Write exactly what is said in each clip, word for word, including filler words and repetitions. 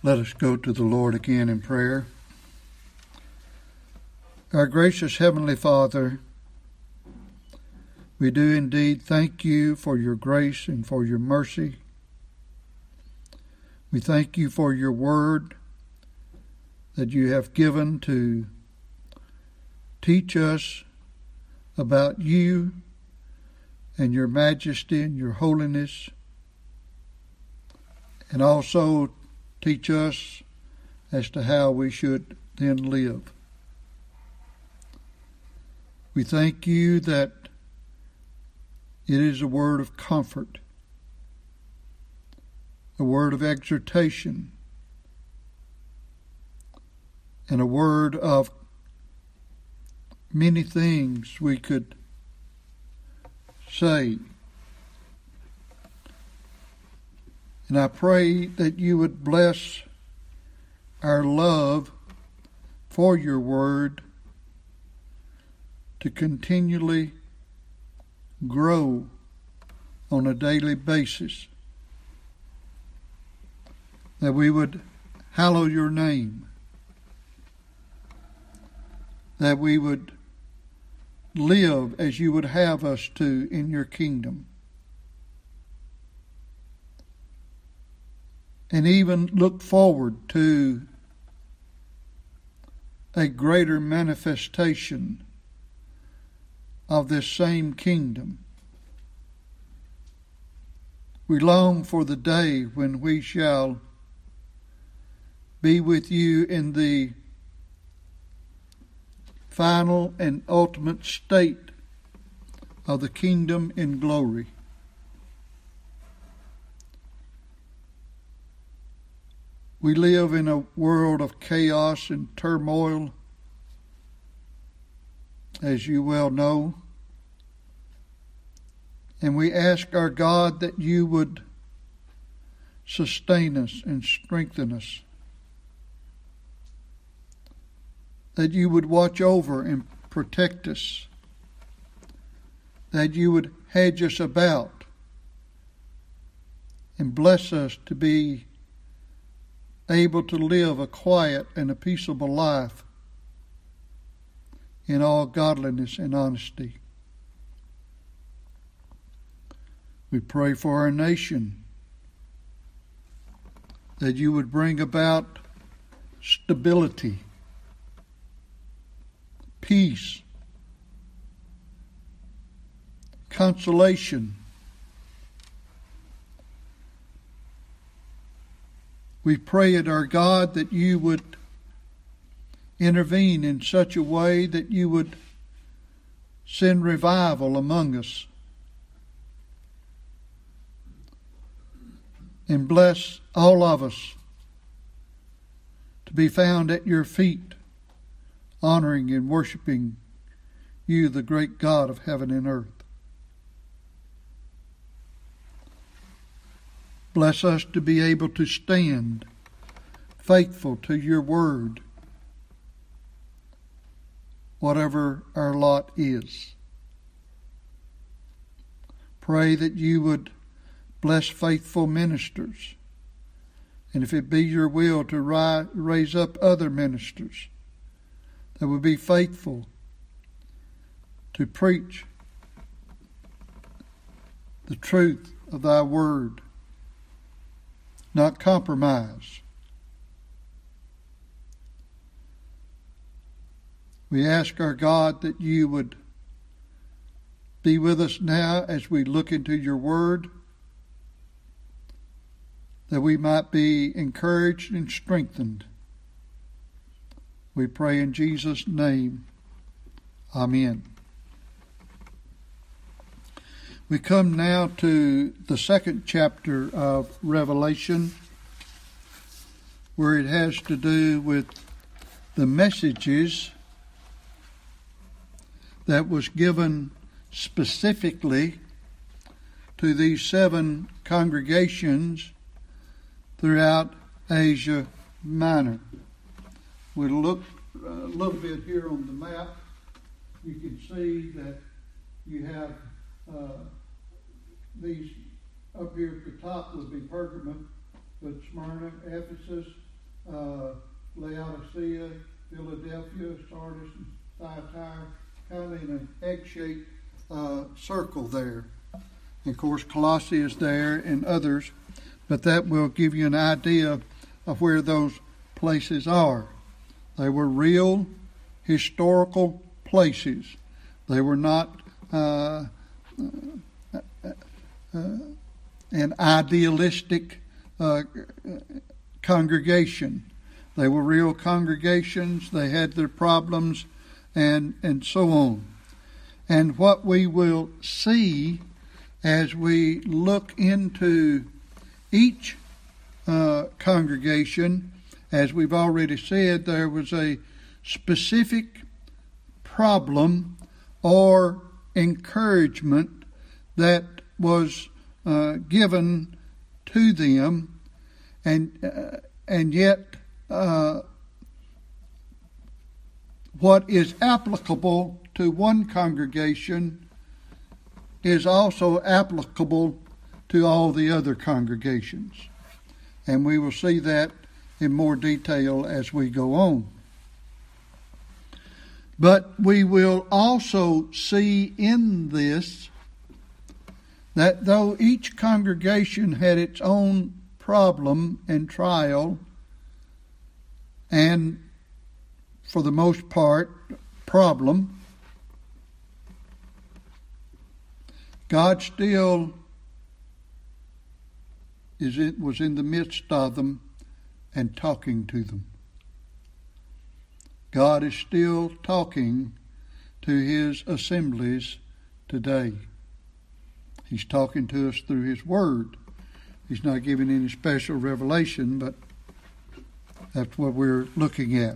Let us go to the Lord again in prayer. Our gracious Heavenly Father, we do indeed thank you for your grace and for your mercy. We thank you for your word that you have given to teach us about you and your majesty and your holiness, and also teach us as to how we should then live. We thank you that it is a word of comfort, a word of exhortation, and a word of many things we could say. And I pray that you would bless our love for your word to continually grow on a daily basis, that we would hallow your name, that we would live as you would have us to in your kingdom, and even look forward to a greater manifestation of this same kingdom. We long for the day when we shall be with you in the final and ultimate state of the kingdom in glory. We live in a world of chaos and turmoil, as you well know. And we ask our God that you would sustain us and strengthen us, that you would watch over and protect us, that you would hedge us about and bless us to be able to live a quiet and a peaceable life in all godliness and honesty. We pray for our nation, that you would bring about stability, peace, consolation. We pray at our God that you would intervene in such a way that you would send revival among us and bless all of us to be found at your feet, honoring and worshiping you, the great God of heaven and earth. Bless us to be able to stand faithful to your word, whatever our lot is. Pray that you would bless faithful ministers, and if it be your will to ri- raise up other ministers that would be faithful to preach the truth of thy word, not compromise. We ask our God that you would be with us now as we look into your word, that we might be encouraged and strengthened. We pray in Jesus' name. Amen. We come now to the second chapter of Revelation, where it has to do with the messages that was given specifically to these seven congregations throughout Asia Minor. We'll look a little bit here on the map. You can see that you have uh, these up here at the top would be Pergamum, but Smyrna, Ephesus, uh, Laodicea, Philadelphia, Sardis, and Thyatira, kind of in an egg-shaped uh, circle there. And of course, Colossae is there and others, but that will give you an idea of where those places are. They were real historical places. They were not uh, uh, uh, an idealistic uh, congregation. They were real congregations. They had their problems and, and so on. And what we will see as we look into each uh, congregation, as we've already said, there was a specific problem or encouragement that was uh, given to them, and uh, and yet uh, what is applicable to one congregation is also applicable to all the other congregations. And we will see that in more detail as we go on. But we will also see in this that though each congregation had its own problem and trial, and for the most part, problem, God still is it was in the midst of them and talking to them. God is still talking to His assemblies today. He's talking to us through His Word. He's not giving any special revelation, but that's what we're looking at.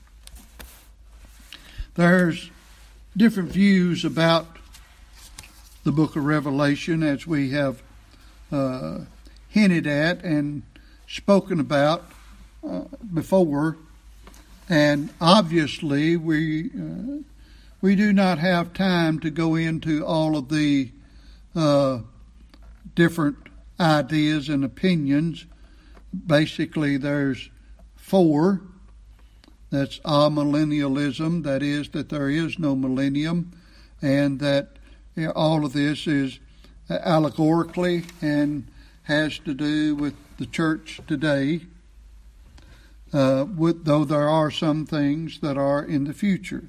There's different views about the book of Revelation, as we have uh, hinted at and spoken about uh, before. And obviously, we uh, we do not have time to go into all of the uh, different ideas and opinions. Basically, there's four. That's amillennialism, that is, that there is no millennium, and that you know, all of this is allegorically and has to do with the church today, uh, with, though there are some things that are in the future.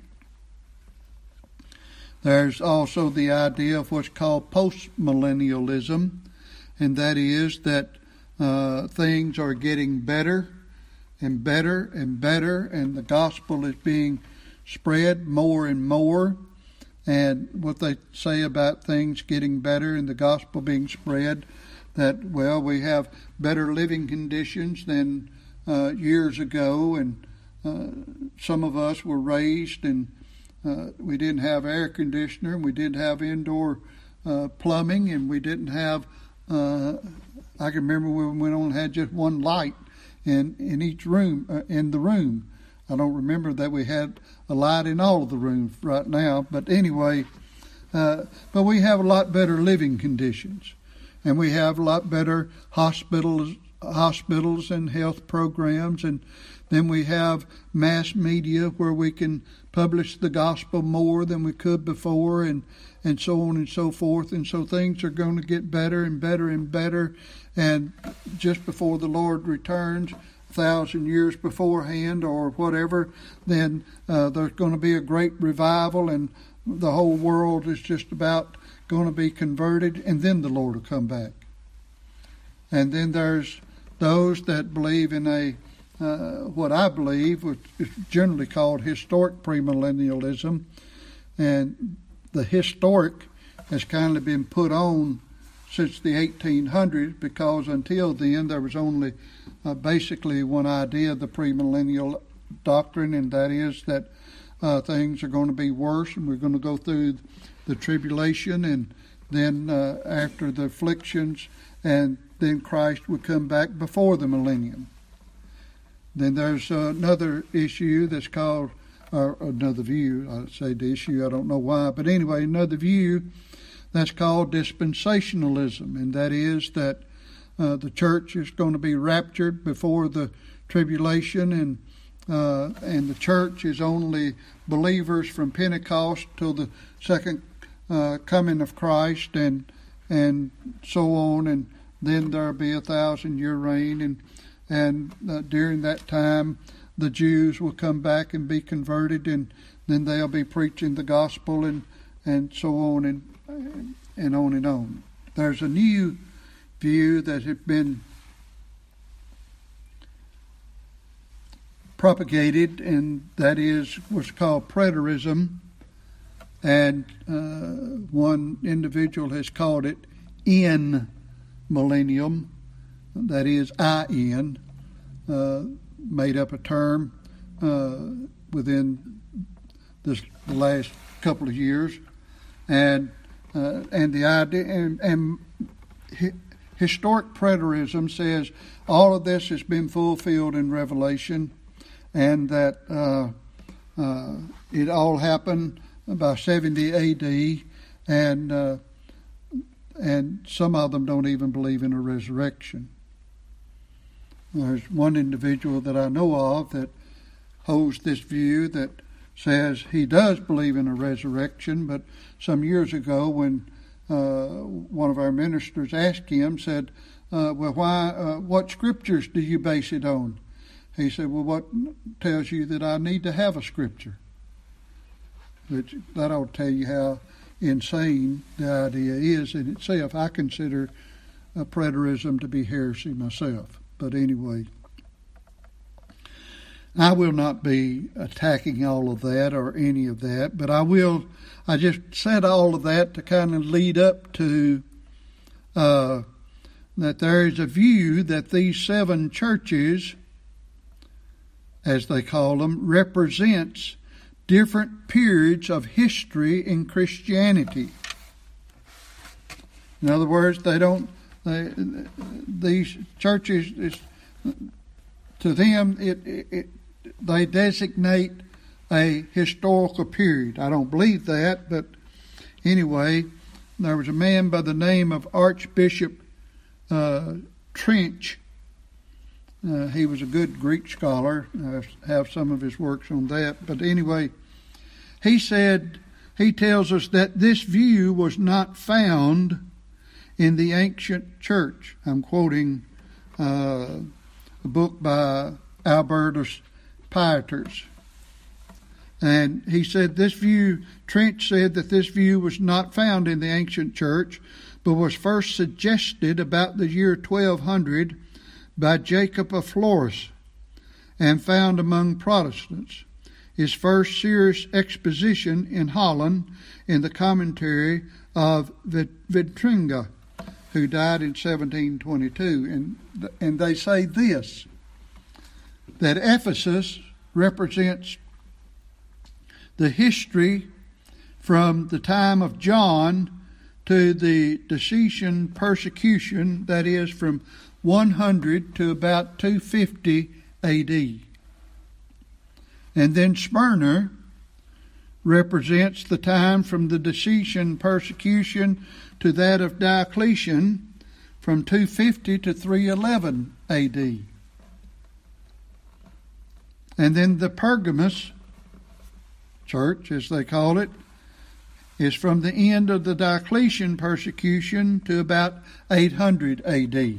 There's also the idea of what's called postmillennialism, and that is that uh, things are getting better and better and better, and the gospel is being spread more and more. And what they say about things getting better and the gospel being spread, that, well, we have better living conditions than uh, years ago, and uh, some of us were raised and uh, we didn't have air conditioner, and we didn't have indoor uh, plumbing, and we didn't have, uh, I can remember when we only had just one light in, in each room, uh, in the room. I don't remember that we had a light in all of the rooms right now, but anyway, uh, but we have a lot better living conditions, and we have a lot better hospitals, hospitals and health programs, and then we have mass media where we can publish the gospel more than we could before, and, and so on and so forth, and so things are going to get better and better and better, and just before the Lord returns, thousand years beforehand or whatever, then uh, there's going to be a great revival, and the whole world is just about going to be converted, and then the Lord will come back. And then there's those that believe in a uh, what I believe, which is generally called historic premillennialism, and the historic has kind of been put on since the eighteen hundreds, because until then there was only uh, basically one idea of the premillennial doctrine, and that is that uh, things are going to be worse, and we're going to go through the tribulation, and then uh, after the afflictions, and then Christ would come back before the millennium. Then there's uh, another issue that's called, or another view, I'd say the issue, I don't know why, but anyway, another view that's called dispensationalism, and that is that uh, the church is going to be raptured before the tribulation, and uh, and the church is only believers from Pentecost till the second uh, coming of Christ, and and so on, and then there'll be a thousand year reign, and and uh, during that time the Jews will come back and be converted, and then they'll be preaching the gospel, and and so on, and and on and on. There's a new view that has been propagated, and that is what's called preterism, and uh, one individual has called it in millennium, that is I N, uh, made up a term uh, within this the last couple of years, and uh, and the idea and, and hi, historic preterism says all of this has been fulfilled in Revelation, and that uh, uh, it all happened by seventy A D, and uh, and some of them don't even believe in a resurrection. There's one individual that I know of that holds this view, that says he does believe in a resurrection, but some years ago when uh, one of our ministers asked him, said, uh, well, why? Uh, what scriptures do you base it on? He said, well, what tells you that I need to have a scripture? Which, that ought to tell you how insane the idea is in itself. I consider uh, preterism to be heresy myself. But anyway, I will not be attacking all of that or any of that, but I will, I just said all of that to kind of lead up to uh, that there is a view that these seven churches, as they call them, represents different periods of history in Christianity. In other words, they don't, they, these churches, is, to them, it, it, it, they designate a historical period. I don't believe that, but anyway, there was a man by the name of Archbishop uh, Trench. Uh, he was a good Greek scholar. I have some of his works on that. But anyway, he said, he tells us that this view was not found in the ancient church. I'm quoting uh, a book by Albertus Pieters. And he said this view, Trench said that this view was not found in the ancient church, but was first suggested about the year twelve hundred by Jacob of Florus, and found among Protestants. His first serious exposition in Holland in the commentary of Vitringa, who died in seventeen twenty-two. And, and they say this, that Ephesus represents the history from the time of John to the Decian persecution, that is from one hundred to about two fifty A D. And then Smyrna represents the time from the Decian persecution to that of Diocletian from two fifty to three eleven A D. And then the Pergamus church, as they call it, is from the end of the Diocletian persecution to about eight hundred A D.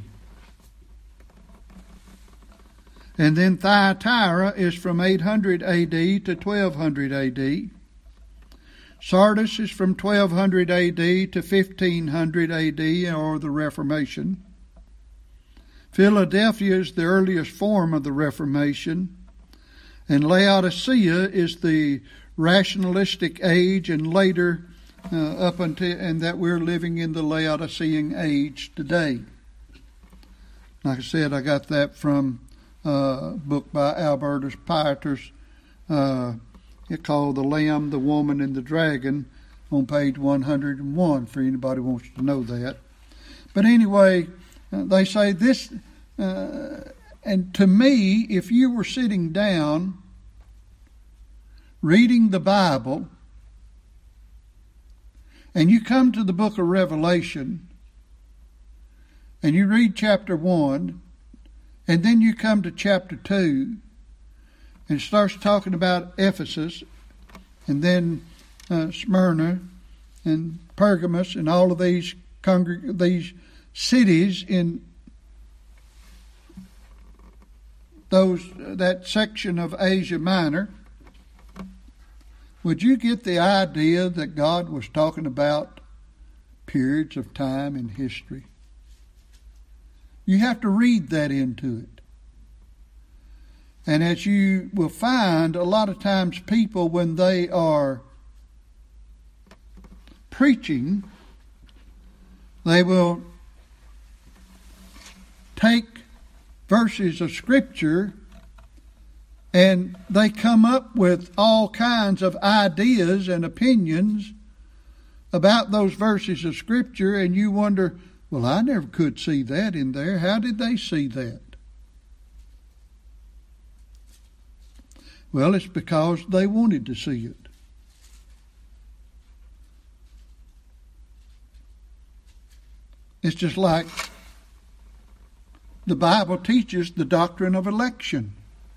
And then Thyatira is from eight hundred A D to twelve hundred A D. Sardis is from twelve hundred A D to fifteen hundred A D, or the Reformation. Philadelphia is the earliest form of the Reformation. And Laodicea is the rationalistic age, and later uh, up until, and that we're living in the Laodicean age today. Like I said, I got that from Uh, book by Albertus Pieters, uh, it called The Lamb, the Woman, and the Dragon, on page one hundred one, for anybody who wants to know that. But anyway, uh, they say this, uh, and to me, if you were sitting down reading the Bible, and you come to the book of Revelation, and you read chapter one, And then you come to chapter two, and it starts talking about Ephesus, and then uh, Smyrna, and Pergamos, and all of these congreg- these cities in those that section of Asia Minor. Would you get the idea that God was talking about periods of time in history? You have to read that into it. And as you will find, a lot of times people, when they are preaching, they will take verses of Scripture and they come up with all kinds of ideas and opinions about those verses of Scripture, and you wonder, well, I never could see that in there. How did they see that? Well, it's because they wanted to see it. It's just like the Bible teaches the doctrine of election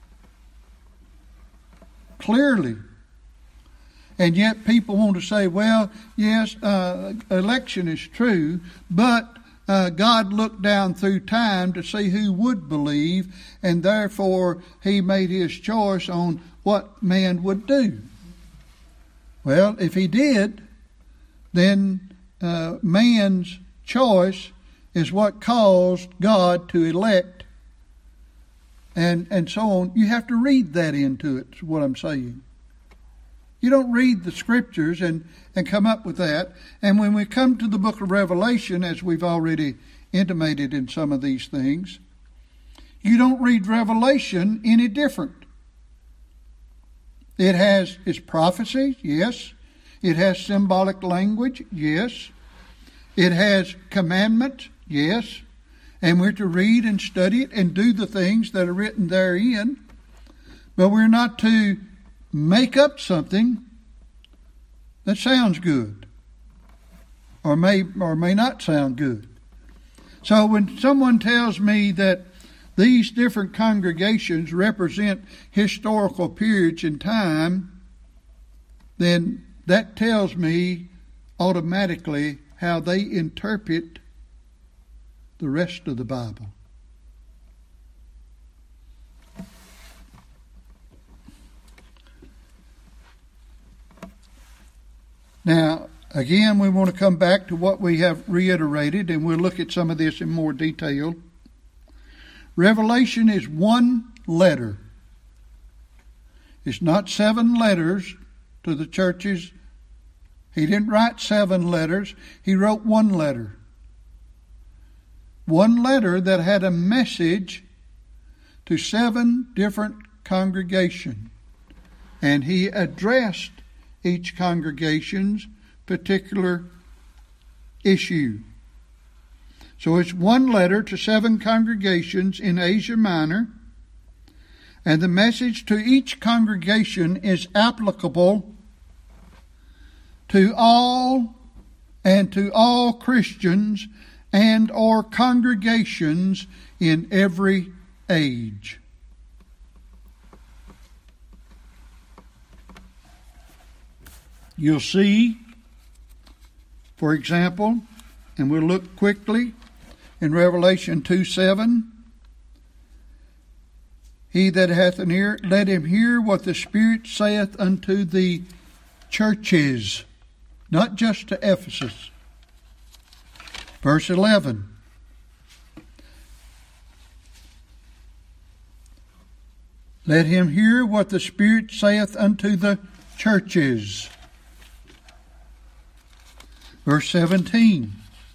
clearly. And yet people want to say, well, yes, uh, election is true, but uh, God looked down through time to see who would believe, and therefore he made his choice on what man would do. Well, if he did, then uh, man's choice is what caused God to elect, and, and so on. You have to read that into it, is what I'm saying. You don't read the Scriptures and, and come up with that. And when we come to the book of Revelation, as we've already intimated in some of these things, you don't read Revelation any different. It has its prophecy, yes. It has symbolic language, yes. It has commandments, yes. And we're to read and study it and do the things that are written therein. But we're not to make up something that sounds good or may or may not sound good. So when someone tells me that these different congregations represent historical periods in time, then that tells me automatically how they interpret the rest of the Bible. Now, again, we want to come back to what we have reiterated, and we'll look at some of this in more detail. Revelation is one letter. It's not seven letters to the churches. He didn't write seven letters. He wrote one letter. One letter that had a message to seven different congregations. And he addressed each congregation's particular issue. So it's one letter to seven congregations in Asia Minor, and the message to each congregation is applicable to all and to all Christians and or congregations in every age. You'll see, for example, and we'll look quickly in Revelation two seven, he that hath an ear, let him hear what the Spirit saith unto the churches, not just to Ephesus. Verse eleven, let him hear what the Spirit saith unto the churches. Verse seventeen,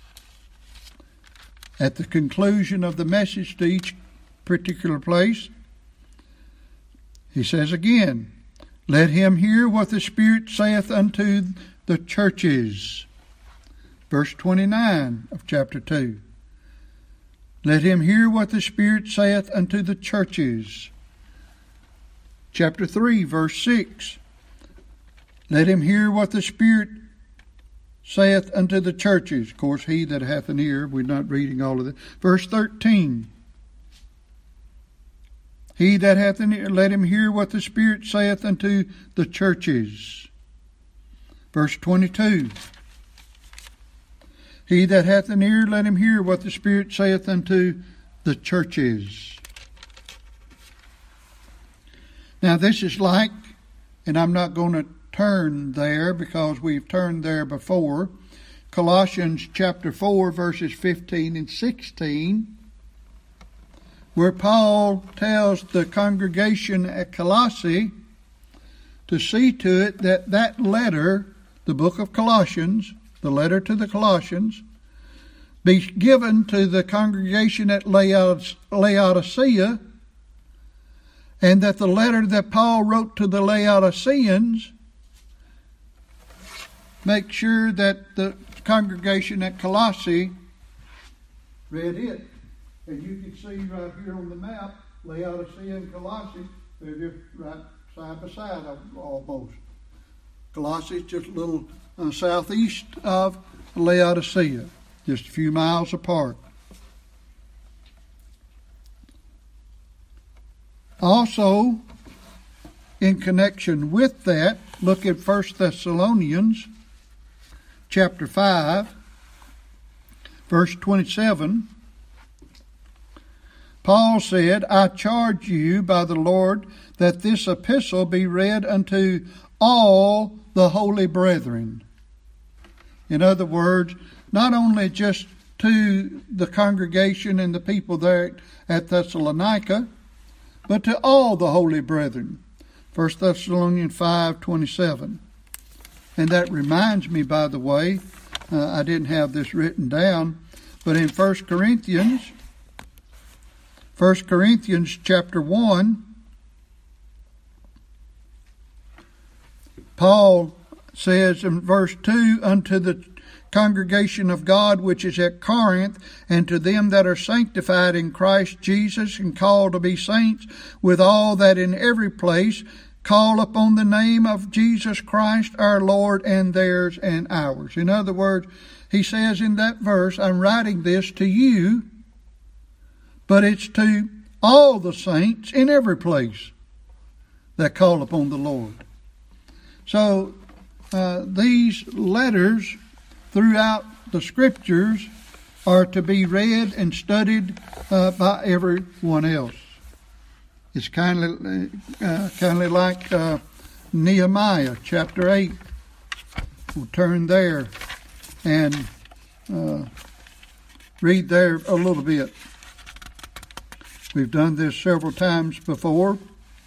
at the conclusion of the message to each particular place, he says again, let him hear what the Spirit saith unto the churches. Verse twenty-nine of chapter two, let him hear what the Spirit saith unto the churches. Chapter three, verse six, let him hear what the Spirit saith unto the churches. Of course, he that hath an ear, we're not reading all of that. Verse thirteen, He that hath an ear, let him hear what the Spirit saith unto the churches. Verse twenty-two. He that hath an ear, let him hear what the Spirit saith unto the churches. Now this is like, and I'm not going to turn there because we've turned there before, Colossians chapter four, verses fifteen and sixteen, where Paul tells the congregation at Colossae to see to it that that letter, the book of Colossians, the letter to the Colossians, be given to the congregation at Laodicea, and that the letter that Paul wrote to the Laodiceans, make sure that the congregation at Colossae read it. And you can see right here on the map, Laodicea and Colossae, they're just right side by side almost. Colossae is just a little uh, southeast of Laodicea, just a few miles apart. Also, in connection with that, look at First Thessalonians chapter five, verse twenty-seven. Paul said, I charge you by the Lord that this epistle be read unto all the holy brethren. In other words, not only just to the congregation and the people there at Thessalonica, but to all the holy brethren. First Thessalonians five twenty-seven. And that reminds me, by the way, uh, I didn't have this written down, but in First Corinthians, First Corinthians chapter one, Paul says in verse two, unto the congregation of God which is at Corinth, and to them that are sanctified in Christ Jesus and called to be saints, with all that in every place call upon the name of Jesus Christ our Lord, and theirs and ours. In other words, he says in that verse, I'm writing this to you, but it's to all the saints in every place that call upon the Lord. So uh, these letters throughout the Scriptures are to be read and studied uh, by everyone else. It's kind of uh, kind of like uh, Nehemiah chapter eight. We'll turn there and uh, read there a little bit. We've done this several times before.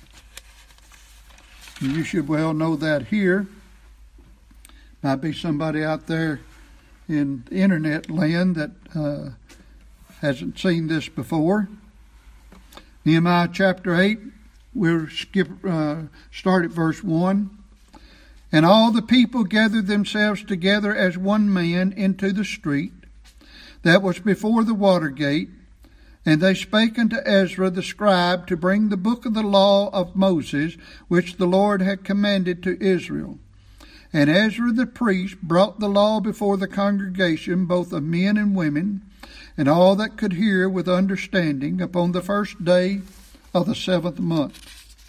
You should well know that here. Might be somebody out there in internet land that uh, hasn't seen this before. Nehemiah chapter eight, we'll skip, uh, start at verse one. And all the people gathered themselves together as one man into the street that was before the water gate, and they spake unto Ezra the scribe to bring the book of the law of Moses, which the Lord had commanded to Israel. And Ezra the priest brought the law before the congregation, both of men and women, and all that could hear with understanding, upon the first day of the seventh month.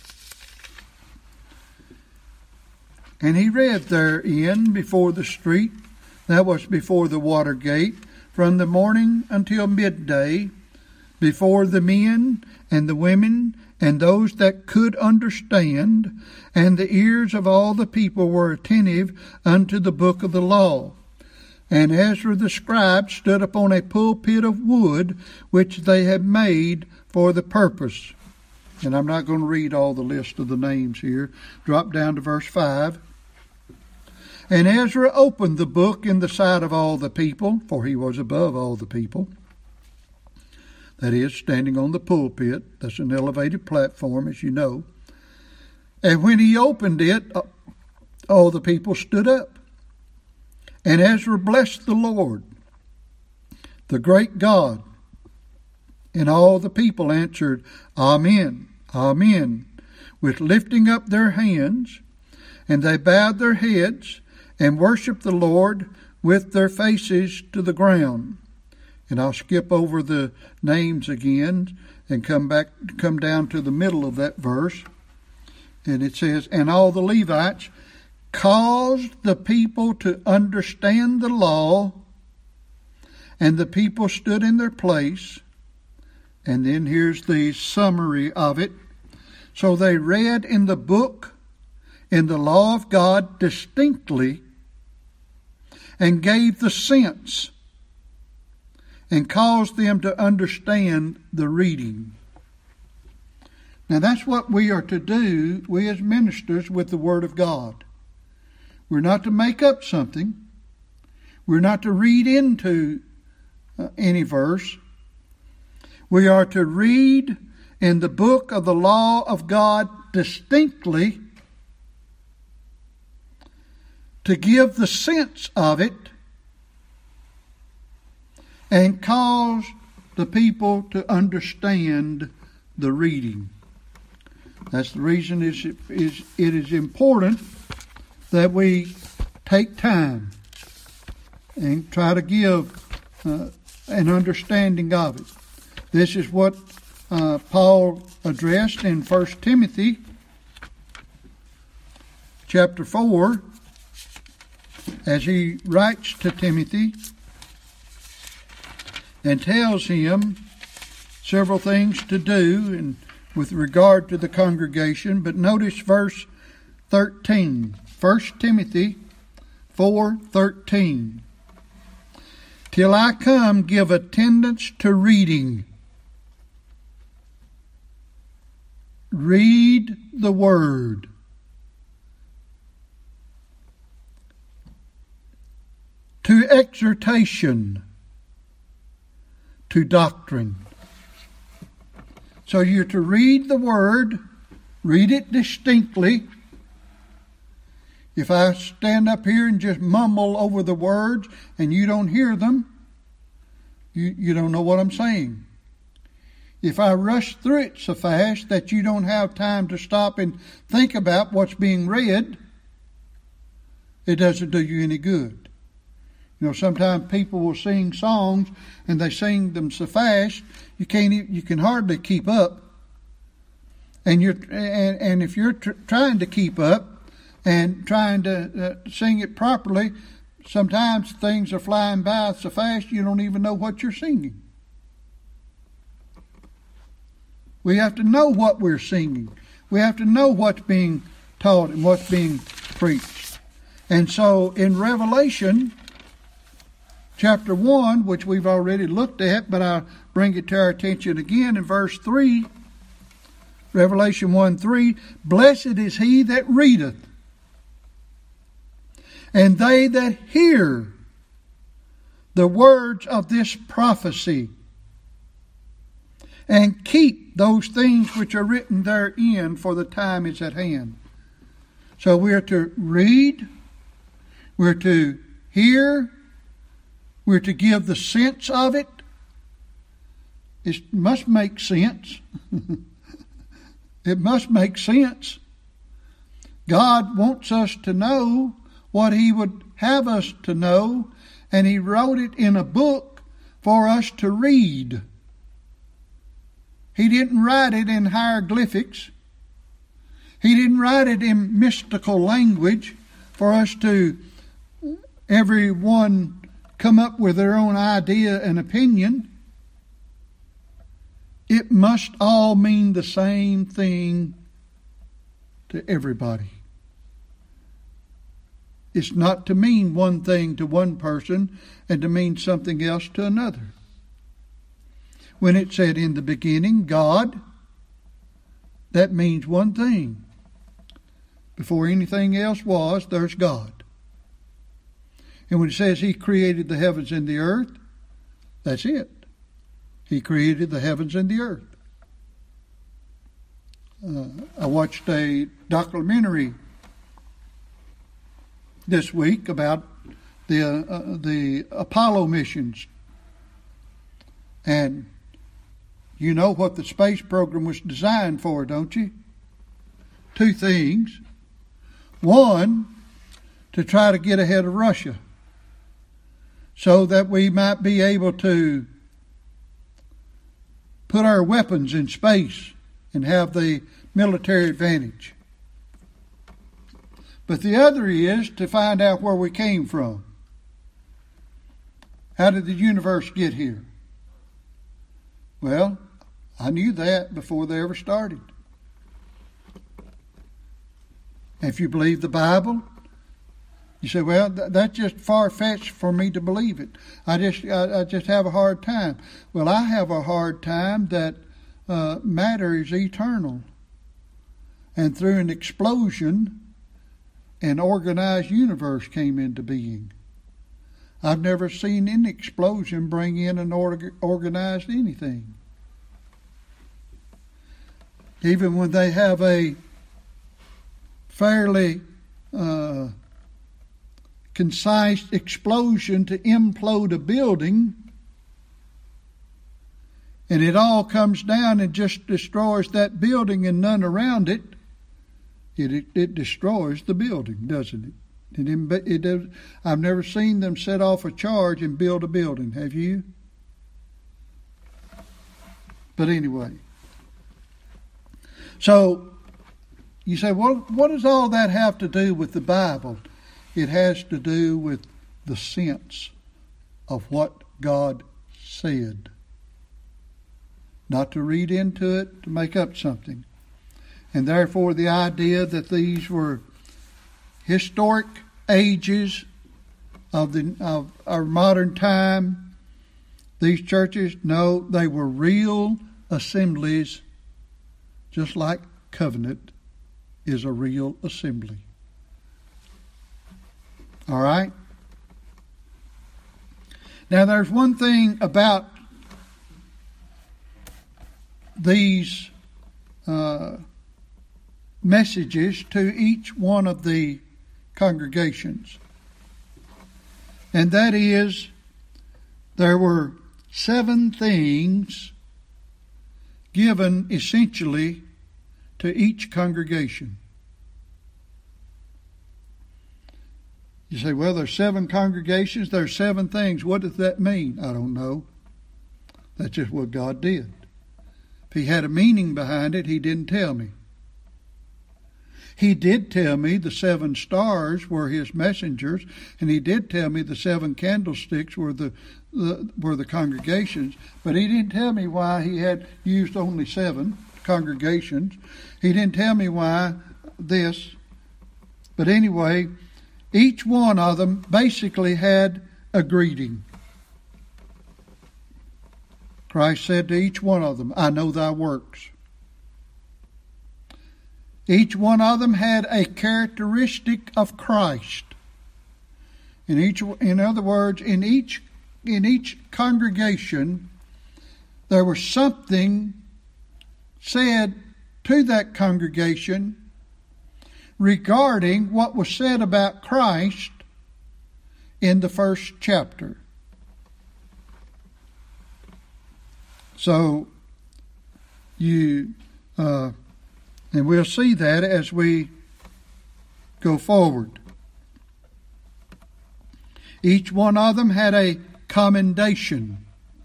And he read therein before the street, that was before the water gate, from the morning until midday, before the men and the women and those that could understand, and the ears of all the people were attentive unto the book of the law. And Ezra the scribe stood upon a pulpit of wood, which they had made for the purpose. And I'm not going to read all the list of the names here. Drop down to verse five. And Ezra opened the book in the sight of all the people, for he was above all the people. That is, standing on the pulpit. That's an elevated platform, as you know. And when he opened it, all the people stood up. And Ezra blessed the Lord, the great God. And all the people answered, Amen, Amen, with lifting up their hands. And they bowed their heads and worshiped the Lord with their faces to the ground. And I'll skip over the names again and come back, come down to the middle of that verse. And it says, and all the Levites caused the people to understand the law, and the people stood in their place. And then here's the summary of it. So they read in the book, in the law of God distinctly, and gave the sense, and caused them to understand the reading. Now that's what we are to do, we as ministers, with the Word of God. We're not to make up something. We're not to read into uh, any verse. We are to read in the book of the law of God distinctly, to give the sense of it, and cause the people to understand the reading. That's the reason is is it is important that we take time and try to give uh, an understanding of it. This is what uh, Paul addressed in First Timothy chapter four, as he writes to Timothy and tells him several things to do and with regard to the congregation. But notice verse thirteen. First Timothy four thirteen. Till I come, give attendance to reading. Read the word. To exhortation, to doctrine. So you're to read the word, read it distinctly. If I stand up here and just mumble over the words and you don't hear them, you, you don't know what I'm saying. If I rush through it so fast that you don't have time to stop and think about what's being read, it doesn't do you any good. You know, sometimes people will sing songs and they sing them so fast you can't, you can hardly keep up. And you're, and, and if you're tr- trying to keep up and trying to uh, sing it properly, sometimes things are flying by so fast you don't even know what you're singing. We have to know what we're singing. We have to know what's being taught and what's being preached. And so in Revelation chapter one, which we've already looked at, but I'll bring it to our attention again in verse three. Revelation one three, blessed is he that readeth, and they that hear the words of this prophecy, and keep those things which are written therein, for the time is at hand. So we're to read, we're to hear, we're to give the sense of it. It must make sense. It must make sense. God wants us to know what He would have us to know, and He wrote it in a book for us to read. He didn't write it in hieroglyphics. He didn't write it in mystical language for us to, everyone, come up with their own idea and opinion. It must all mean the same thing to everybody. It's not to mean one thing to one person and to mean something else to another. When it said in the beginning, God, that means one thing. Before anything else was, there's God. And when it says He created the heavens and the earth, that's it. He created the heavens and the earth. Uh, I watched a documentary this week about the uh, the Apollo missions. And you know what the space program was designed for, don't you? Two things. One, to try to get ahead of Russia so that we might be able to put our weapons in space and have the military advantage. But the other is to find out where we came from. How did the universe get here? Well, I knew that before they ever started. If you believe the Bible, you say, well, th- that's just far-fetched for me to believe it. I just I, I just have a hard time. Well, I have a hard time that uh, matter is eternal. And through an explosion, an organized universe came into being. I've never seen any explosion bring in an org- organized anything. Even when they have a fairly uh, concise explosion to implode a building, and it all comes down and just destroys that building and none around it, it, it, it destroys the building, doesn't it? It, it does, I've never seen them set off a charge and build a building. Have you? But anyway. So, you say, well, what does all that have to do with the Bible? It has to do with the sense of what God said. Not to read into it, to make up something. And therefore the idea that these were historic ages of the of our modern time, these churches, no, they were real assemblies, just like Covenant is a real assembly. All right? Now there's one thing about these uh, messages to each one of the congregations. And that is, there were seven things given essentially to each congregation. You say, well, there's seven congregations, there's seven things. What does that mean? I don't know. That's just what God did. If he had a meaning behind it, he didn't tell me. He did tell me the seven stars were his messengers, and he did tell me the seven candlesticks were the, the were the congregations, but he didn't tell me why he had used only seven congregations. He didn't tell me why this. But anyway, each one of them basically had a greeting. Christ said to each one of them, I know thy works. Each one of them had a characteristic of Christ. In each, in other words, in each in each congregation, there was something said to that congregation regarding what was said about Christ in the first chapter. So you uh, and we'll see that as we go forward. Each one of them had a commendation,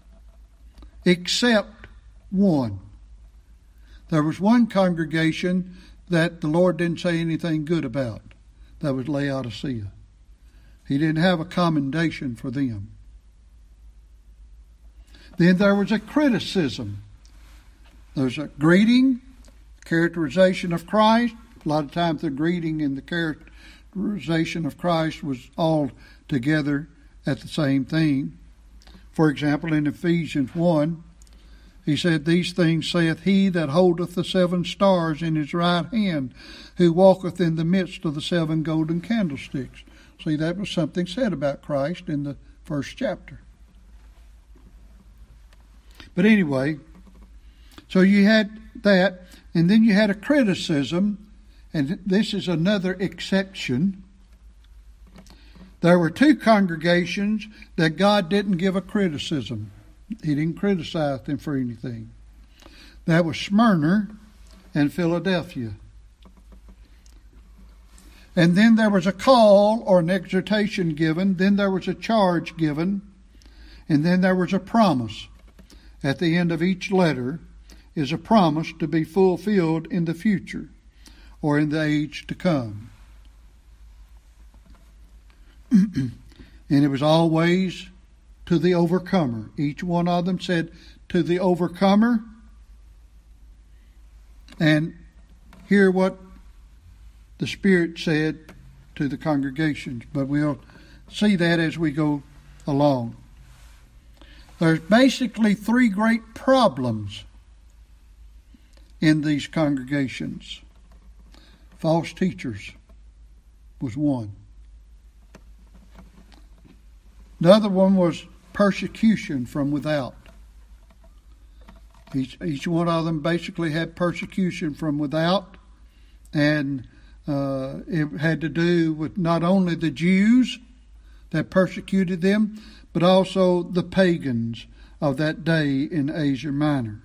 except one. There was one congregation that the Lord didn't say anything good about. That was Laodicea. He didn't have a commendation for them. Then there was a criticism. There's a greeting, characterization of Christ. A lot of times the greeting and the characterization of Christ was all together at the same thing. For example, in Ephesians one, he said, These things saith he that holdeth the seven stars in his right hand, who walketh in the midst of the seven golden candlesticks. See, that was something said about Christ in the first chapter. But anyway, so you had that, and then you had a criticism, and this is another exception. There were two congregations that God didn't give a criticism. He didn't criticize them for anything. That was Smyrna and Philadelphia. And then there was a call or an exhortation given. Then there was a charge given. And then there was a promise. at the end of each letter is a promise to be fulfilled in the future or in the age to come. And it was always to the overcomer. Each one of them said, to the overcomer. And hear what the Spirit said to the congregations. But we'll see that as we go along. There's basically three great problems in these congregations. False teachers was one. The other one was persecution from without. Each, each one of them basically had persecution from without, and uh, it had to do with not only the Jews that persecuted them, but also the pagans of that day in Asia Minor.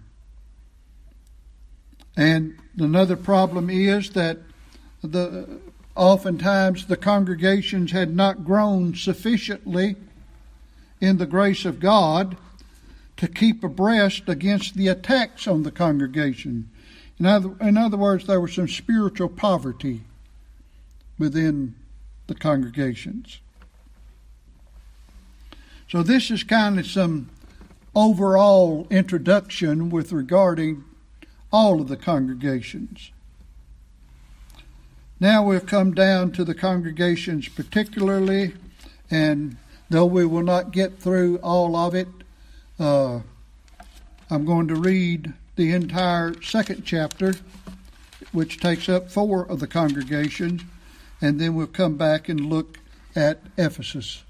And another problem is that the oftentimes the congregations had not grown sufficiently in the grace of God to keep abreast against the attacks on the congregation. In other, in other words, there was some spiritual poverty within the congregations. So this is kind of some overall introduction with regarding all of the congregations. Now we'll come down to the congregations particularly, and though we will not get through all of it, uh, I'm going to read the entire second chapter, which takes up four of the congregations, and then we'll come back and look at Ephesus.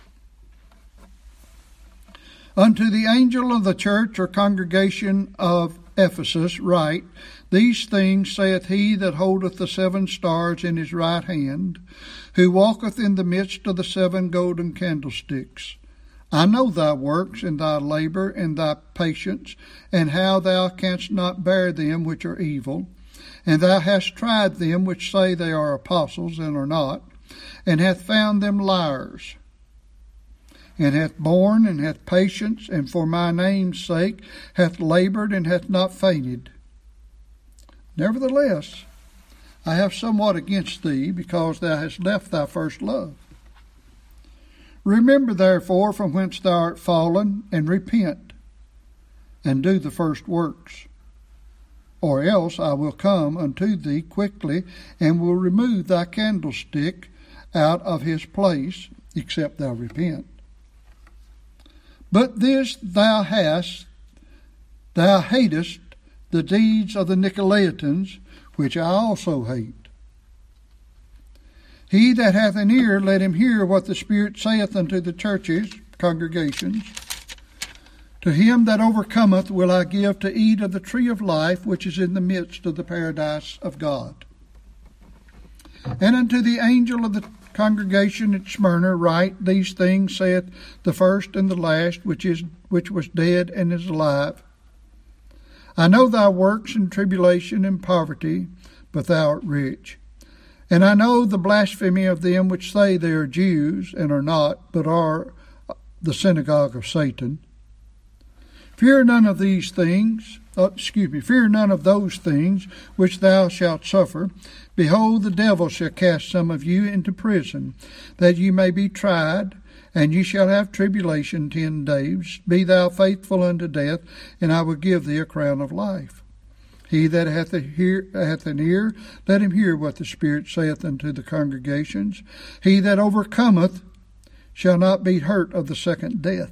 Unto the angel of the church or congregation of Ephesus write, These things saith he that holdeth the seven stars in his right hand, who walketh in the midst of the seven golden candlesticks. I know thy works, and thy labor, and thy patience, and how thou canst not bear them which are evil. And thou hast tried them which say they are apostles, and are not, and hath found them liars. And hath borne, and hath patience, and for my name's sake hath labored, and hath not fainted. Nevertheless, I have somewhat against thee, because thou hast left thy first love. Remember therefore from whence thou art fallen, and repent, and do the first works. Or else I will come unto thee quickly, and will remove thy candlestick out of his place, except thou repent. But this thou hast, thou hatest the deeds of the Nicolaitans, which I also hate. He that hath an ear, let him hear what the Spirit saith unto the churches, congregations. To him that overcometh will I give to eat of the tree of life, which is in the midst of the paradise of God. And unto the angel of the congregation at Smyrna write, These things saith the first and the last, which is which was dead and is alive. I know thy works and tribulation and poverty, but thou art rich. And I know the blasphemy of them which say they are Jews, and are not, but are the synagogue of Satan. Fear none of these things, uh, excuse me, fear none of those things which thou shalt suffer. Behold, the devil shall cast some of you into prison, that ye may be tried, and ye shall have tribulation ten days. Be thou faithful unto death, and I will give thee a crown of life. He that hath, a hear, hath an ear, let him hear what the Spirit saith unto the congregations. He that overcometh shall not be hurt of the second death.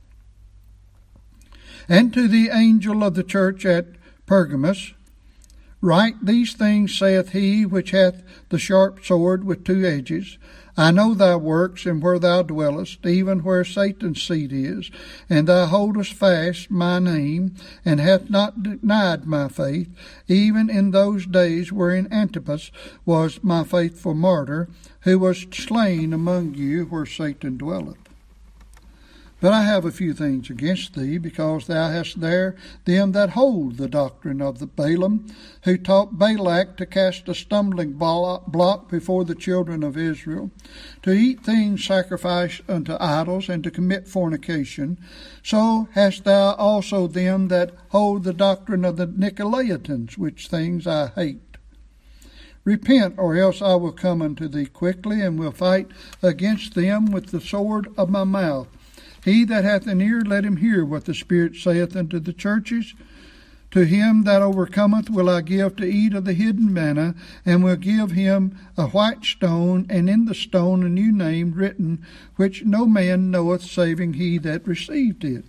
And to the angel of the church at Pergamos write, These things saith he which hath the sharp sword with two edges. I know thy works, and where thou dwellest, even where Satan's seat is, and thou holdest fast my name, and hast not denied my faith, even in those days wherein Antipas was my faithful martyr, who was slain among you where Satan dwelleth. But I have a few things against thee, because thou hast there them that hold the doctrine of the Balaam, who taught Balak to cast a stumbling block before the children of Israel, to eat things sacrificed unto idols, and to commit fornication. So hast thou also them that hold the doctrine of the Nicolaitans, which things I hate. Repent, or else I will come unto thee quickly, and will fight against them with the sword of my mouth. He that hath an ear, let him hear what the Spirit saith unto the churches. To him that overcometh will I give to eat of the hidden manna, and will give him a white stone, and in the stone a new name written, which no man knoweth, saving he that received it.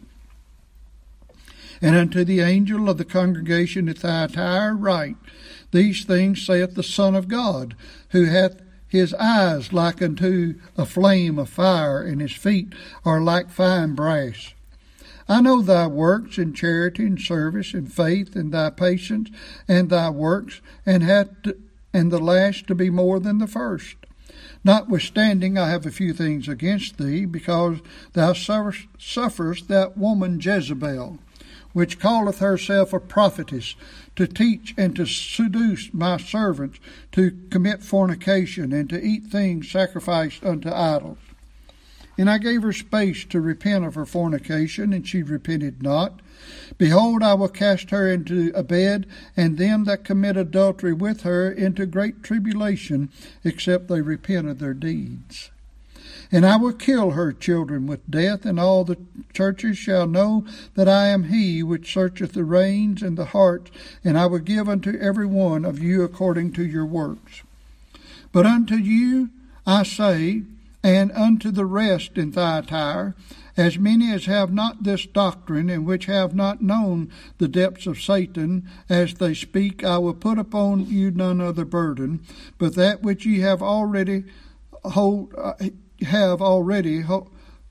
And unto the angel of the congregation at Thyatira write, These things saith the Son of God, who hath his eyes like unto a flame of fire, and his feet are like fine brass. I know thy works in charity and service and faith, and thy patience and thy works, and hath and the last to be more than the first. Notwithstanding, I have a few things against thee, because thou sufferest that woman Jezebel, which calleth herself a prophetess, to teach and to seduce my servants to commit fornication, and to eat things sacrificed unto idols. And I gave her space to repent of her fornication, and she repented not. Behold, I will cast her into a bed, and them that commit adultery with her into great tribulation, except they repent of their deeds. And I will kill her children with death, and all the churches shall know that I am he which searcheth the reins and the hearts, and I will give unto every one of you according to your works. But unto you I say, and unto the rest in Thyatira, as many as have not this doctrine, and which have not known the depths of Satan, as they speak, I will put upon you none other burden, but that which ye have already hold. Uh, have already ho-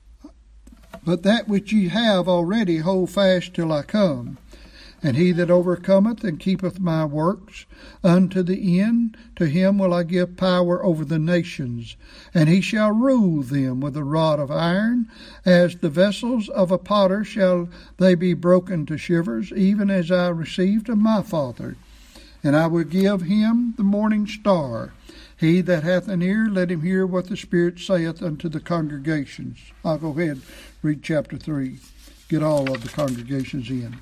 but that which ye have already hold fast till I come. And he that overcometh and keepeth my works unto the end, to him will I give power over the nations, and he shall rule them with a rod of iron. As the vessels of a potter shall they be broken to shivers, even as I received of my Father. And I will give him the morning star. He that hath an ear, let him hear what the Spirit saith unto the congregations. I'll go ahead and read chapter three. Get all of the congregations in.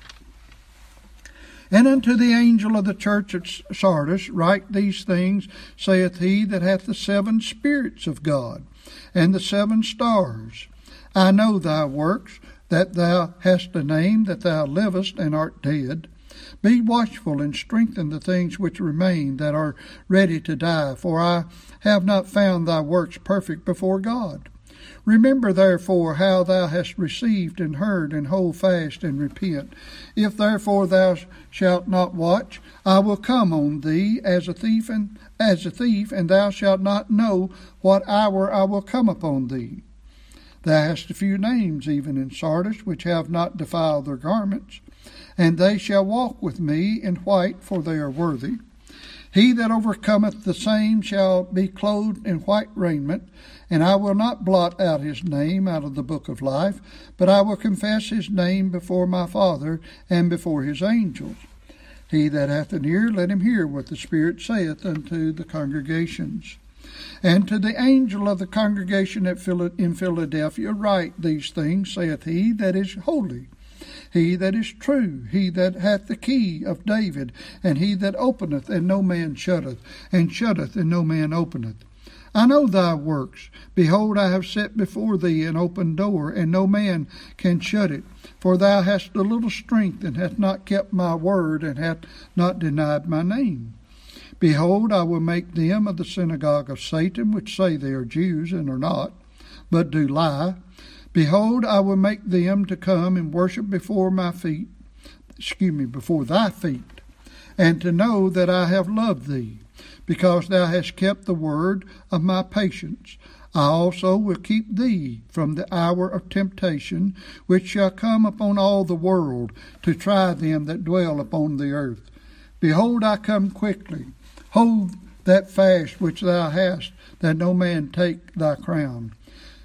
And unto the angel of the church at Sardis write these things, saith he that hath the seven spirits of God, and the seven stars. I know thy works, that thou hast a name, that thou livest and art dead. Be watchful and strengthen the things which remain that are ready to die, for I have not found thy works perfect before God. Remember therefore how thou hast received and heard, and hold fast and repent. If therefore thou shalt not watch, I will come on thee as a thief, and as a thief, and thou shalt not know what hour I will come upon thee. Thou hast a few names even in Sardis, which have not defiled their garments, and they shall walk with me in white, for they are worthy. He that overcometh the same shall be clothed in white raiment, and I will not blot out his name out of the book of life, but I will confess his name before my Father and before his angels. He that hath an ear, let him hear what the Spirit saith unto the congregations. And to the angel of the congregation at Phil- in Philadelphia write these things, saith he that is holy, he that is true, he that hath the key of David, and he that openeth, and no man shutteth, and shutteth, and no man openeth. I know thy works. Behold, I have set before thee an open door, and no man can shut it. For thou hast a little strength, and hast not kept my word, and hast not denied my name. Behold, I will make them of the synagogue of Satan, which say they are Jews, and are not, but do lie. Behold, I will make them to come and worship before my feet, excuse me, before thy feet, and to know that I have loved thee, because thou hast kept the word of my patience. I also will keep thee from the hour of temptation, which shall come upon all the world, to try them that dwell upon the earth. Behold, I come quickly. Hold that fast which thou hast, that no man take thy crown.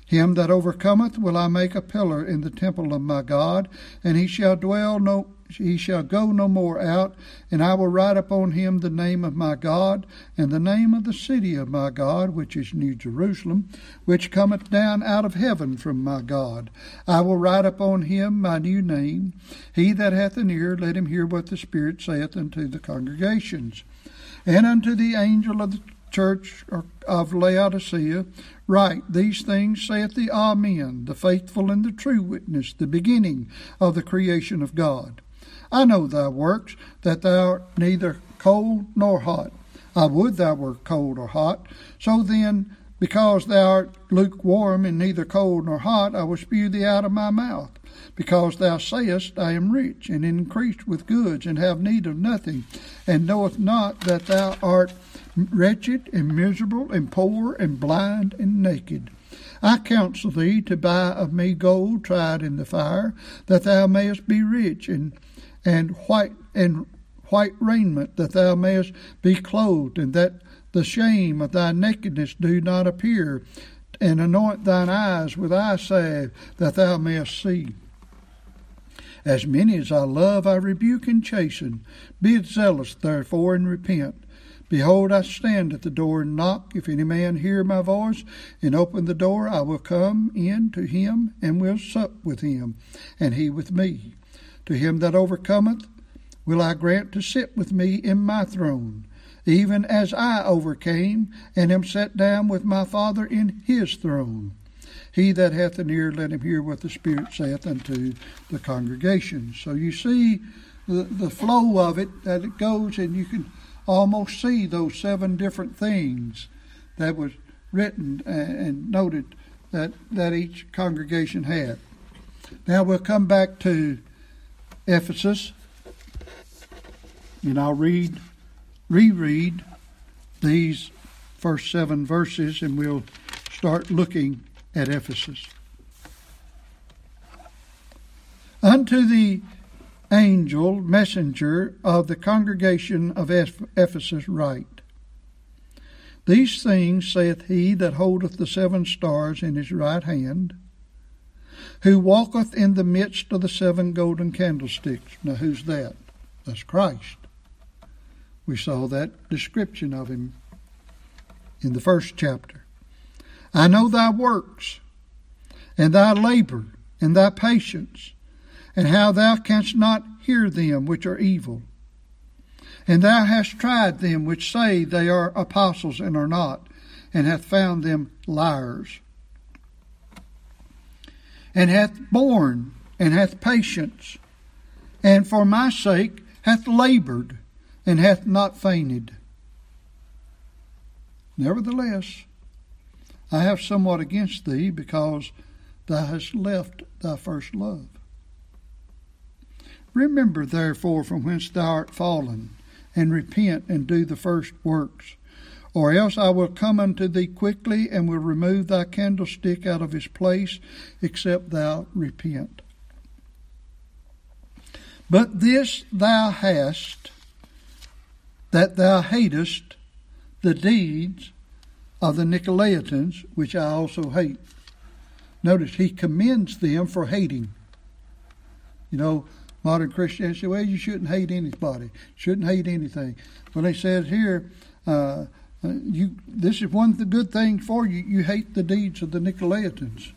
Him that overcometh will I make a pillar in the temple of my God, and he shall dwell no he shall go no more out, and I will write upon him the name of my God, and the name of the city of my God, which is New Jerusalem, which cometh down out of heaven from my God. I will write upon him my new name. He that hath an ear, let him hear what the Spirit saith unto the congregations. And unto the angel of the church of Laodicea write, These things saith the Amen, the faithful and the true witness, the beginning of the creation of God. I know thy works, that thou art neither cold nor hot. I would thou wert cold or hot. So then, because thou art lukewarm and neither cold nor hot, I will spew thee out of my mouth. Because thou sayest, I am rich, and increased with goods, and have need of nothing, and knowest not that thou art wretched, and miserable, and poor, and blind, and naked. I counsel thee to buy of me gold tried in the fire, that thou mayest be rich, and and white and white raiment, that thou mayest be clothed, and that the shame of thy nakedness do not appear, and anoint thine eyes with eye salve, that thou mayest see. As many as I love, I rebuke and chasten. Be zealous, therefore, and repent. Behold, I stand at the door and knock. If any man hear my voice and open the door, I will come in to him, and will sup with him, and he with me. To him that overcometh will I grant to sit with me in my throne, even as I overcame, and am set down with my Father in his throne. He that hath an ear, let him hear what the Spirit saith unto the congregation. So you see the, the flow of it, that it goes, and you can almost see those seven different things that was written and noted that, that each congregation had. Now we'll come back to Ephesus, and I'll read, reread these first seven verses, and we'll start looking at Ephesus. Unto the angel, messenger of the congregation of Ephesus write, These things saith he that holdeth the seven stars in his right hand, who walketh in the midst of the seven golden candlesticks. Now who's that? That's Christ. We saw that description of him in the first chapter. I know thy works, and thy labor, and thy patience, and how thou canst not hear them which are evil. And thou hast tried them which say they are apostles and are not, and hath found them liars. And hath borne, and hath patience, and for my sake hath labored, and hath not fainted. Nevertheless, I have somewhat against thee, because thou hast left thy first love. Remember therefore from whence thou art fallen, and repent, and do the first works. Or else I will come unto thee quickly, and will remove thy candlestick out of his place, except thou repent. But this thou hast, that thou hatest the deeds of the Nicolaitans, which I also hate. Notice, he commends them for hating. You know, modern Christians say, well, you shouldn't hate anybody, shouldn't hate anything. Well, he says here, uh, you this is one of the good things for you. You hate the deeds of the Nicolaitans.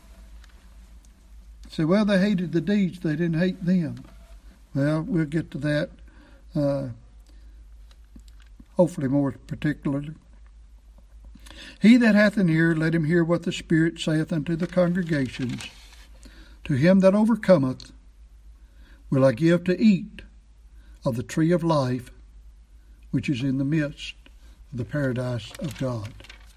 Say, well, they hated the deeds, they didn't hate them. Well, we'll get to that, uh, hopefully more particularly. He that hath an ear, let him hear what the Spirit saith unto the congregations. To him that overcometh will I give to eat of the tree of life, which is in the midst of the paradise of God.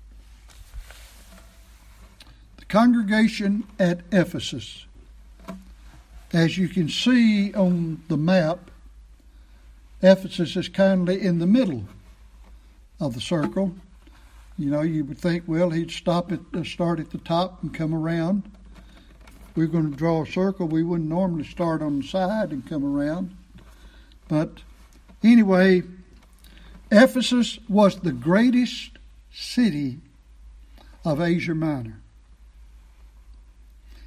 The congregation at Ephesus, as you can see on the map, Ephesus is kindly in the middle of the circle. You know, you would think, well, he'd stop at uh, start at the top and come around. If we're going to draw a circle, we wouldn't normally start on the side and come around. But anyway, Ephesus was the greatest city of Asia Minor.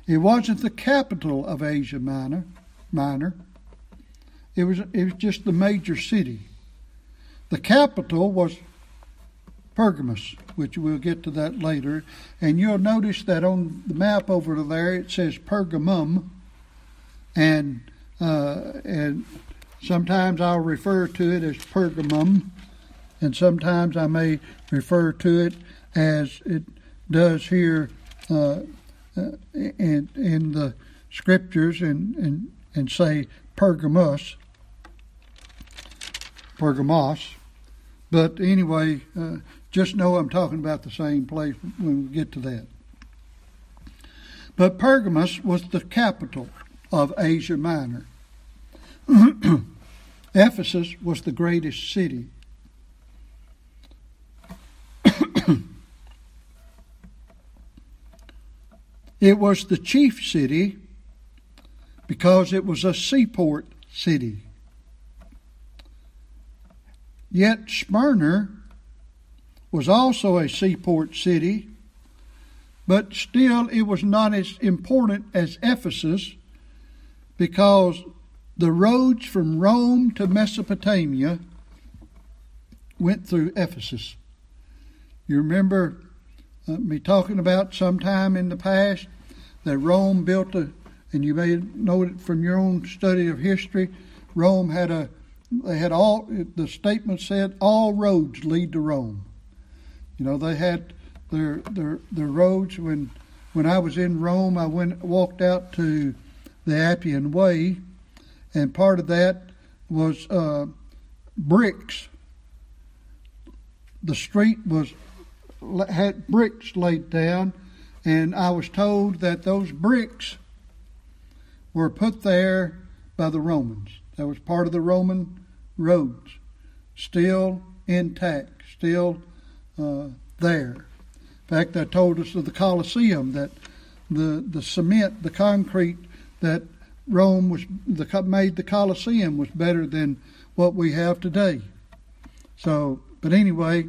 It wasn't the capital of Asia Minor. Minor. It was, it was just the major city. The capital was Pergamus, which we'll get to that later. And you'll notice that on the map over there it says Pergamum. And, uh, and sometimes I'll refer to it as Pergamum. And sometimes I may refer to it as it does here uh, uh, in, in the scriptures and, and, and say Pergamos. Pergamos. But anyway, uh, just know I'm talking about the same place when we get to that. But Pergamos was the capital of Asia Minor. Ephesus was the greatest city. It was the chief city because it was a seaport city. Yet Smyrna was also a seaport city, but still it was not as important as Ephesus because the roads from Rome to Mesopotamia went through Ephesus. You remember uh, me talking about sometime in the past that Rome built a, and you may know it from your own study of history, Rome had a, they had all, the statement said, all roads lead to Rome. You know, they had their their their roads. When when I was in Rome, I went walked out to the Appian Way, and part of that was uh, bricks. The street was had bricks laid down, and I was told that those bricks were put there by the Romans. That was part of the Roman roads, still intact, still uh, there. In fact, they told us of the Colosseum that the the cement, the concrete that Rome was the made the Colosseum was better than what we have today. So, but anyway,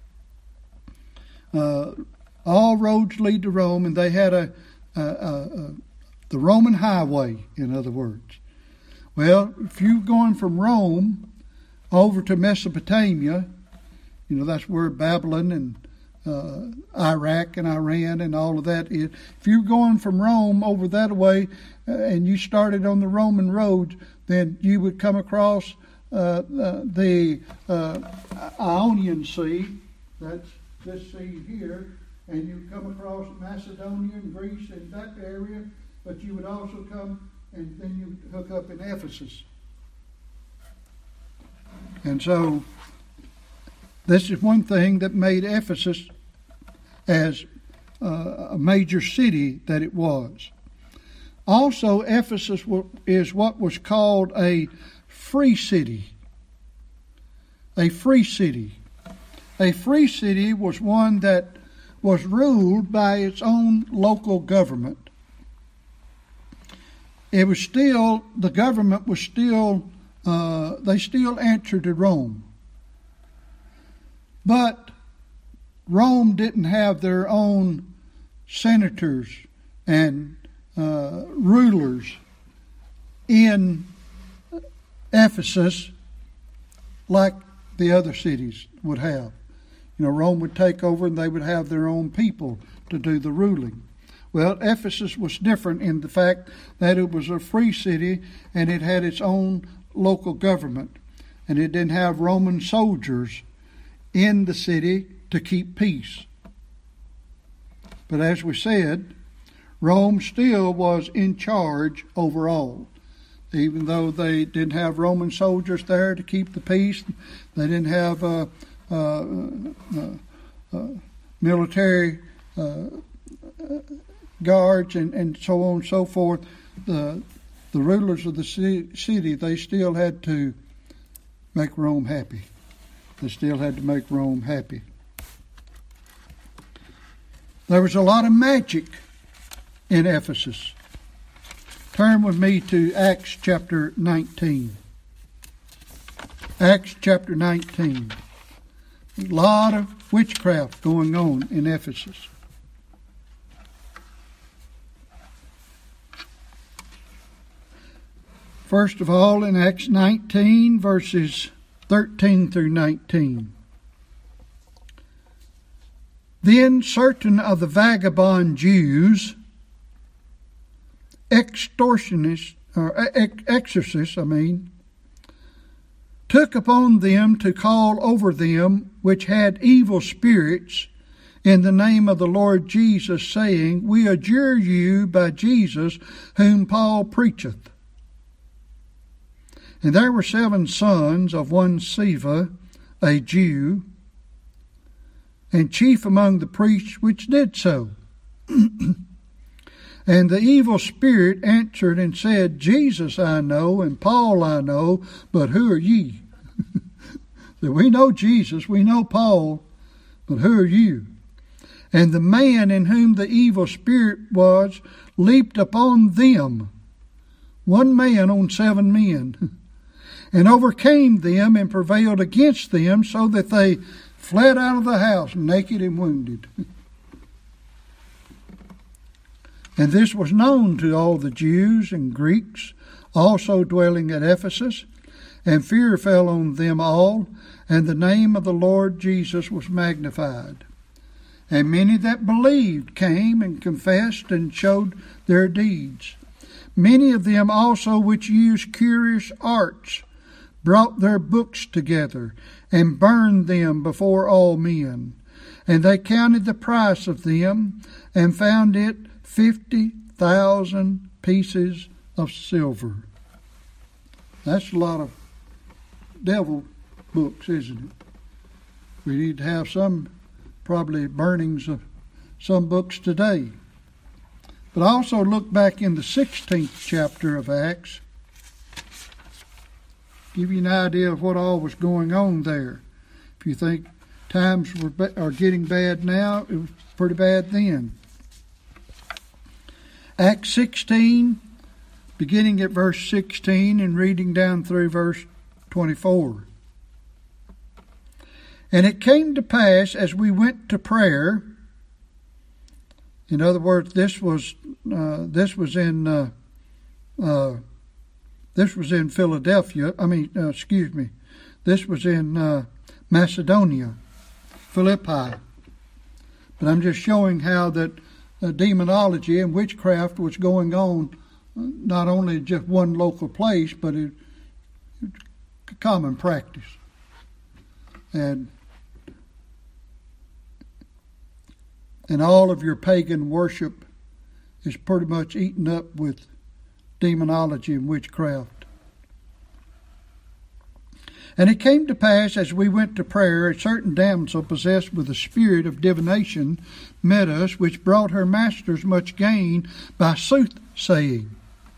uh, all roads lead to Rome, and they had a, a, a, a the Roman highway, in other words. Well, if you're going from Rome over to Mesopotamia, you know, that's where Babylon and uh, Iraq and Iran and all of that is. If you're going from Rome over that way uh, and you started on the Roman roads, then you would come across uh, uh, the uh, Ionian Sea. That's this sea here. And you come across Macedonia and Greece and that area. But you would also come and then you hook up in Ephesus. And so this is one thing that made Ephesus as uh, a major city that it was. Also, Ephesus is what was called a free city. A free city. A free city was one that was ruled by its own local government. It was still, the government was still, uh, they still answered to Rome. But Rome didn't have their own senators and uh, rulers in Ephesus like the other cities would have. You know, Rome would take over and they would have their own people to do the ruling. Well, Ephesus was different in the fact that it was a free city and it had its own local government. And it didn't have Roman soldiers in the city to keep peace. But as we said, Rome still was in charge overall. Even though they didn't have Roman soldiers there to keep the peace, they didn't have uh, uh, uh, uh, military uh, guards and, and so on and so forth. The the rulers of the city, they still had to make Rome happy. They still had to make Rome happy. There was a lot of magic in Ephesus. Turn with me to Acts chapter nineteen. Acts chapter nineteen. A lot of witchcraft going on in Ephesus. First of all, in Acts nineteen, verses thirteen through nineteen. Then certain of the vagabond Jews, extortionists, or exorcists, I mean, took upon them to call over them which had evil spirits in the name of the Lord Jesus, saying, We adjure you by Jesus whom Paul preacheth. And there were seven sons of one Sceva, a Jew, and chief among the priests which did so. And the evil spirit answered and said, Jesus I know, and Paul I know, but who are ye? So we know Jesus, we know Paul, but who are you? And the man in whom the evil spirit was leaped upon them, one man on seven men, and overcame them and prevailed against them, so that they fled out of the house naked and wounded. And this was known to all the Jews and Greeks, also dwelling at Ephesus, and fear fell on them all, and the name of the Lord Jesus was magnified. And many that believed came and confessed and showed their deeds. Many of them also which used curious arts brought their books together and burned them before all men. And they counted the price of them and found it fifty thousand pieces of silver. That's a lot of devil books, isn't it? We need to have some probably burnings of some books today. But also look back in the sixteenth chapter of Acts. Give you an idea of what all was going on there. If you think times were are getting bad now, it was pretty bad then. Acts sixteen, beginning at verse sixteen and reading down through verse twenty-four. And it came to pass as we went to prayer. In other words, this was uh, this was in uh, uh, this was in Philadelphia. I mean, uh, excuse me, this was in uh, Macedonia, Philippi. But I'm just showing how that uh, demonology and witchcraft was going on, uh, not only just one local place, but it, it's a common practice. And And all of your pagan worship is pretty much eaten up with demonology and witchcraft. And it came to pass, as we went to prayer, a certain damsel possessed with the spirit of divination met us, which brought her masters much gain by soothsaying.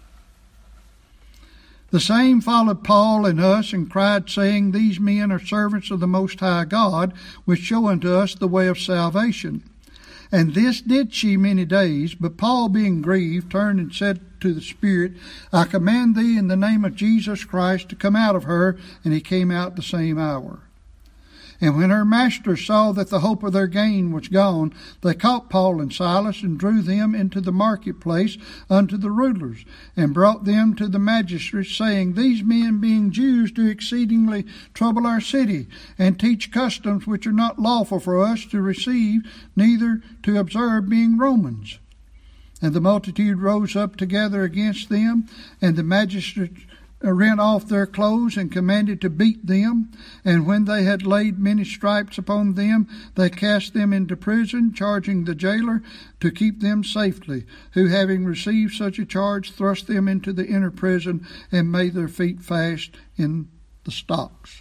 The same followed Paul and us, and cried, saying, These men are servants of the Most High God, which show unto us the way of salvation. And this did she many days. But Paul, being grieved, turned and said to the Spirit, I command thee in the name of Jesus Christ to come out of her. And he came out the same hour. And when her masters saw that the hope of their gain was gone, they caught Paul and Silas and drew them into the marketplace unto the rulers, and brought them to the magistrates, saying, These men, being Jews, do exceedingly trouble our city, and teach customs which are not lawful for us to receive, neither to observe, being Romans. And the multitude rose up together against them, and the magistrates rent off their clothes and commanded to beat them. And when they had laid many stripes upon them, they cast them into prison, charging the jailer to keep them safely, who, having received such a charge, thrust them into the inner prison and made their feet fast in the stocks.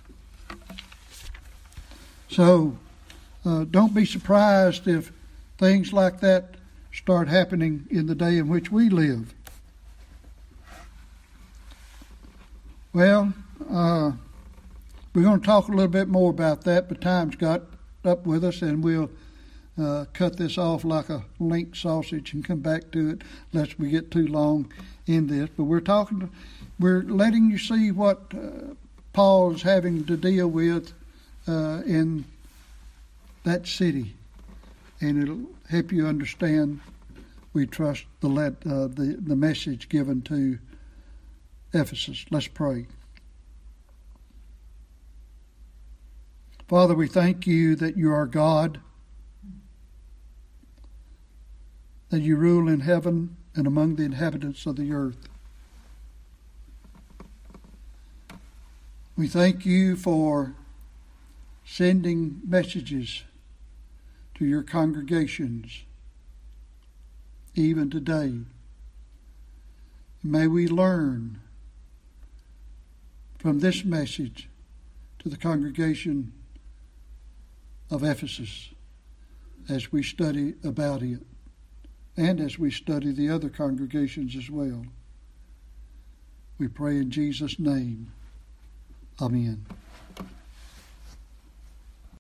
So uh, don't be surprised if things like that start happening in the day in which we live. Well, uh, we're going to talk a little bit more about that, but time's got up with us, and we'll uh, cut this off like a link sausage and come back to it lest we get too long in this. But we're talking, to, we're letting you see what uh, Paul is having to deal with uh, in that city, and it'll help you understand. We trust the let uh, the the message given to Ephesus. Let's pray. Father, we thank you that you are God, that you rule in heaven and among the inhabitants of the earth. We thank you for sending messages to your congregations, even today. May we learn from this message to the congregation of Ephesus as we study about it and as we study the other congregations as well. We pray in Jesus' name. Amen.